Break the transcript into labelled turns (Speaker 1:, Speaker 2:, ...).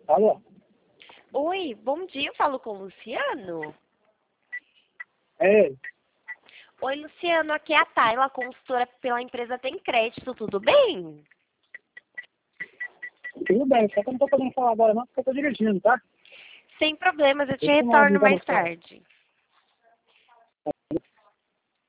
Speaker 1: Alô?
Speaker 2: Oi, bom dia, eu falo com o Luciano.
Speaker 1: É,
Speaker 2: Oi, Luciano, aqui é a Tayla, consultora pela empresa Tem Crédito, tudo bem?
Speaker 1: tudo bem, só que eu não tô podendo falar agora não, porque eu tô dirigindo, tá?
Speaker 2: Sem problemas, eu te
Speaker 1: Deixa eu dar uma
Speaker 2: retorno
Speaker 1: dica no
Speaker 2: mais
Speaker 1: carro.
Speaker 2: tarde.